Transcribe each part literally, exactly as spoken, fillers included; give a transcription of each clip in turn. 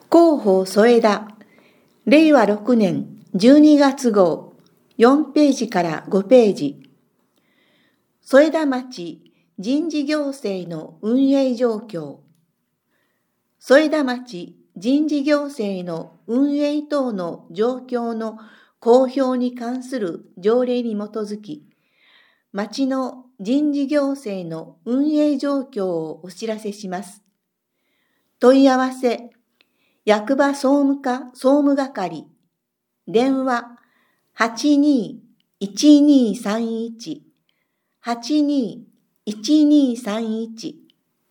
広報添田、れいわろくねんじゅうにがつ号、よんページからごページ。添田町人事行政の運営状況。添田町人事行政の運営等の状況の公表に関する条例に基づき、町の人事行政の運営状況をお知らせします。問い合わせ、役場総務課総務係、電話はちにーいちにーさんいち、はちにーいちにーさんいち。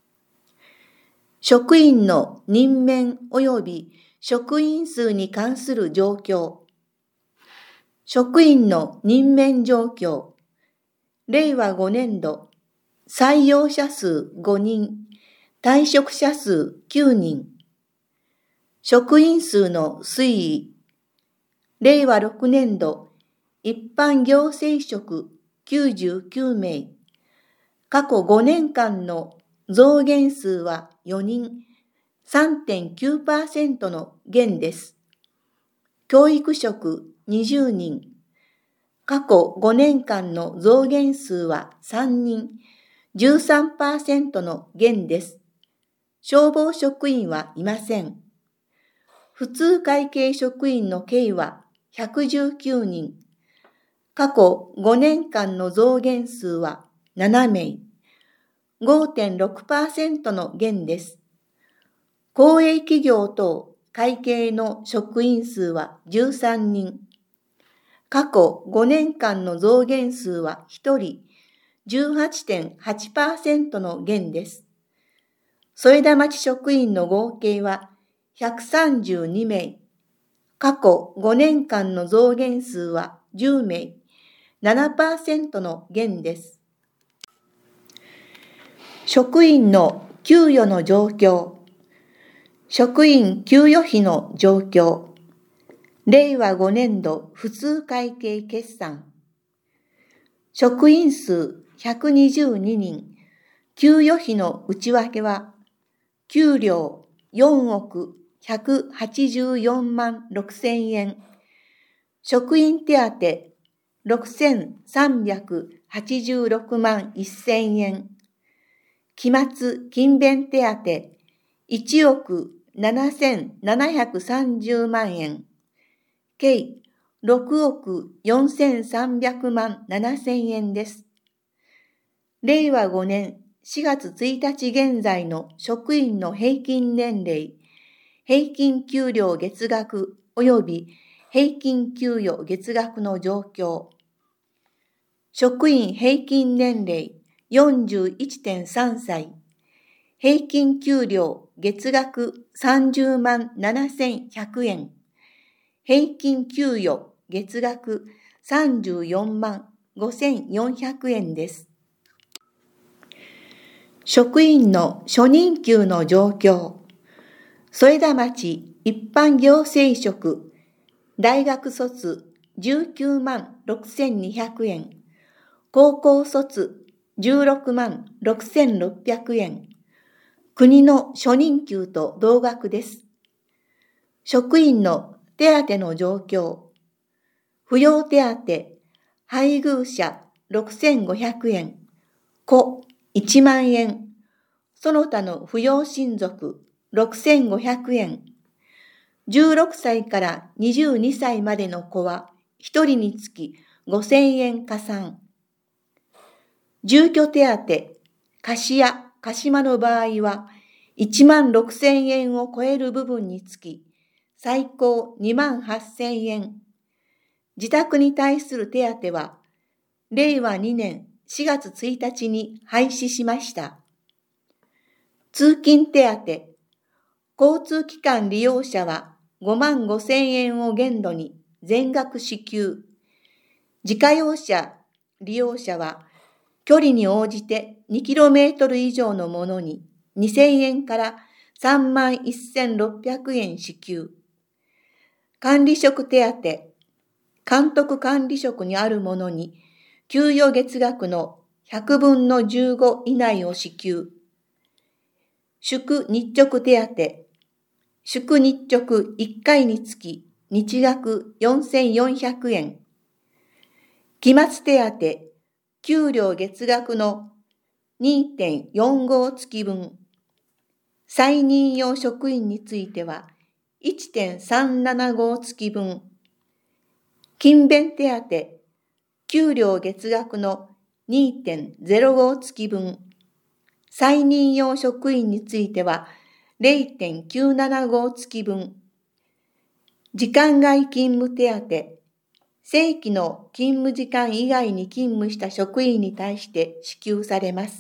職員の任免及び職員数に関する状況。職員の任免状況。れいわごねんど、採用者数ごにん、退職者数きゅうにん。職員数の推移。れいわろくねんど、一般行政職きゅうじゅうきゅうめい。過去ごねんかんの増減数はよにん、さんてんきゅうパーセント の減です。教育職にじゅうにん。過去ごねんかんの増減数はさんにん、じゅうさんパーセント の減です。消防職員はいません。普通会計職員の計はひゃくじゅうきゅうにん。過去ごねんかんの増減数はななめい。ごてんろくパーセント の減です。公営企業等会計の職員数はじゅうさんにん。過去ごねんかんの増減数はひとり、じゅうはちてんはちパーセント の減です。添田町職員の合計はひゃくさんじゅうにめい。過去ごねんかんの増減数はじゅうめい、ななパーセント の減です。職員の給与の状況。職員給与費の状況。れいわごねんど普通会計決算。職員数ひゃくにじゅうににん。給与費の内訳は、給料よんおくひゃくはちじゅうよんまんろくせんえん。職員手当ろくせんさんびゃくはちじゅうろくまんせんえん。期末勤勉手当いちおくななせんななひゃくさんじゅうまんえん。計ろくおくよんせんさんびゃくまんななせんえんです。れいわごねんしがつついたち現在の職員の平均年齢、平均給料月額及び平均給与月額の状況。職員平均年齢 よんじゅういってんさんさい。平均給料月額さんじゅうまんななせんひゃくえん。平均給与月額さんじゅうよんまんごせんよんひゃくえんです。職員の初任給の状況。添田町一般行政職、大学卒じゅうきゅうまんろくせんにひゃくえん。高校卒じゅうろくまんろくせんろっぴゃくえん。国の初任給と同額です。職員の手当の状況。扶養手当、配偶者ろくせんごひゃくえん、子いちまんえん、その他の扶養親族ろくせんごひゃくえん。じゅうろくさいからにじゅうにさいまでの子はひとりにつきごせんえん加算。住居手当、貸家、貸間の場合はいちまんろくせんえんを超える部分につき最高にまんはっせんえん。自宅に対する手当はれいわにねんしがつついたちに廃止しました。通勤手当、交通機関利用者はごまんごせんえんを限度に全額支給。自家用車利用者は距離に応じてにキロメートル以上のものににせんえんからさんまんせんろっぴゃくえん支給。管理職手当、監督管理職にあるものに給与月額のひゃくぶんのじゅうご以内を支給。祝日直手当、 祝日直いっかいにつき日額よんせんよんひゃくえん。期末手当、給料月額の にてんよんご 月分。再任用職員については いってんさんななご 月分。勤勉手当、給料月額の にてんぜろご 月分。再任用職員については れいてんきゅうななご 月分。時間外勤務手当、正規の勤務時間以外に勤務した職員に対して支給されます。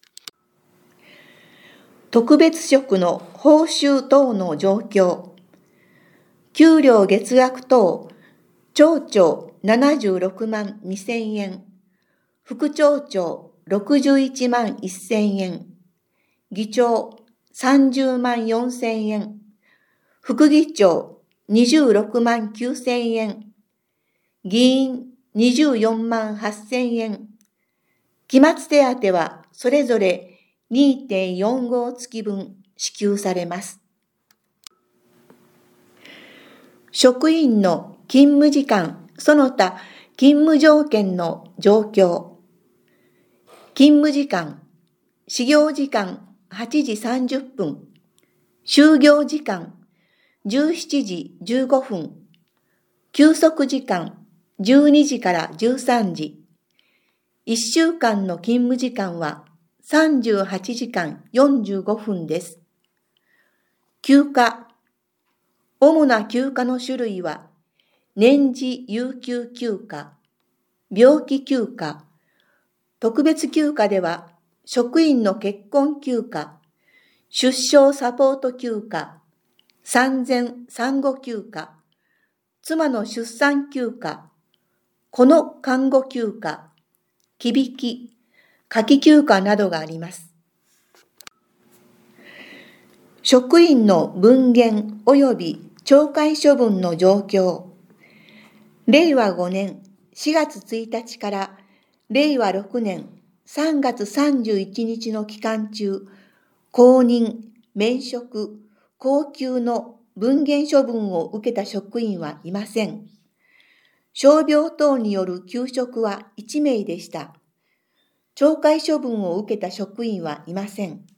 特別職の報酬等の状況。給料月額等、町長ななじゅうろくまんにせんえん、副町長ろくじゅういちまんせんえん、議長さんじゅうまんよんせんえん、副議長にじゅうろくまんきゅうせんえん、議員にじゅうよんまんはっせんえん、期末手当はそれぞれ にてんよんご 月分支給されます。職員の勤務時間、その他勤務条件の状況。勤務時間、始業時間はちじさんじゅっぷん、終業時間じゅうしちじじゅうごふん、休息時間じゅうにじからじゅうさんじ。いっしゅうかんの勤務時間はさんじゅうはちじかんよんじゅうごふんです。休暇。主な休暇の種類は、年次有給休暇、病気休暇、特別休暇では、職員の結婚休暇、出生サポート休暇、産前産後休暇、妻の出産休暇、子の看護休暇、忌引き、夏季休暇などがあります。職員の分限及び懲戒処分の状況。れいわごねんしがつついたちかられいわろくねんさんがつさんじゅういちにちの期間中、公認、免職、降給の分限処分を受けた職員はいません。傷病等による休職はいちめいでした。懲戒処分を受けた職員はいません。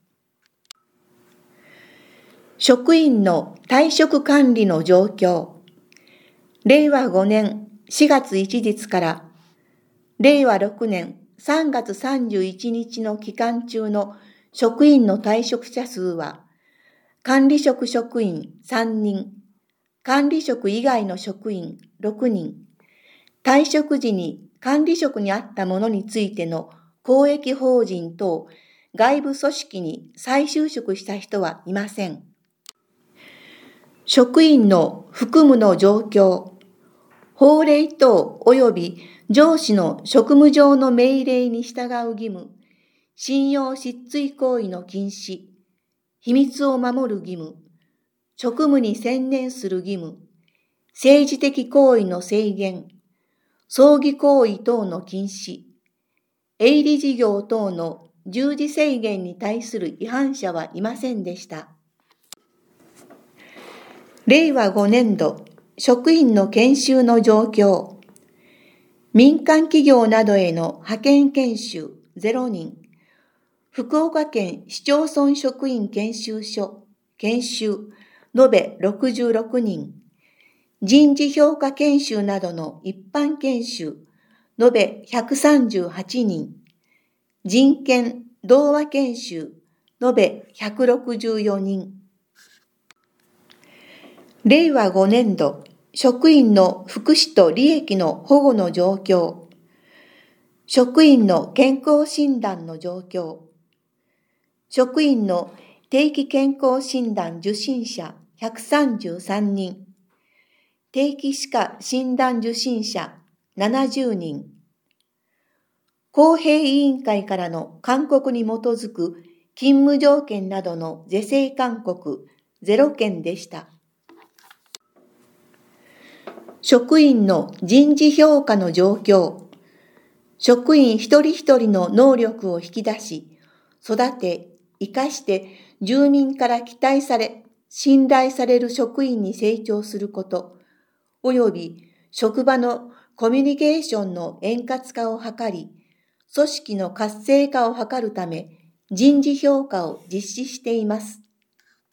職員の退職管理の状況。れいわごねんしがついちにちかられいわろくねんさんがつさんじゅういちにちの期間中の職員の退職者数は、管理職職員さんにん、管理職以外の職員ろくにん、退職時に管理職にあったものについての公益法人等外部組織に再就職した人はいません。職員の服務の状況。法令等及び上司の職務上の命令に従う義務、信用失墜行為の禁止、秘密を守る義務、職務に専念する義務、政治的行為の制限、葬儀行為等の禁止、営利事業等の従事制限に対する違反者はいませんでした。れいわごねんど、職員の研修の状況。民間企業などへの派遣研修ゼロにん、福岡県市町村職員研修所研修延べろくじゅうろくにん、人事評価研修などの一般研修延べひゃくさんじゅうはちにん、人権同和研修延べひゃくろくじゅうよにん。れいわごねんど、職員の福祉と利益の保護の状況。職員の健康診断の状況。職員の定期健康診断受診者ひゃくさんじゅうさんにん。定期歯科診断受診者ななじゅうにん。公平委員会からの勧告に基づく勤務条件などの是正勧告ゼロけんでした。職員の人事評価の状況。職員一人一人の能力を引き出し、育て、生かして住民から期待され、 信頼される職員に成長すること、および職場のコミュニケーションの円滑化を図り、組織の活性化を図るため人事評価を実施しています。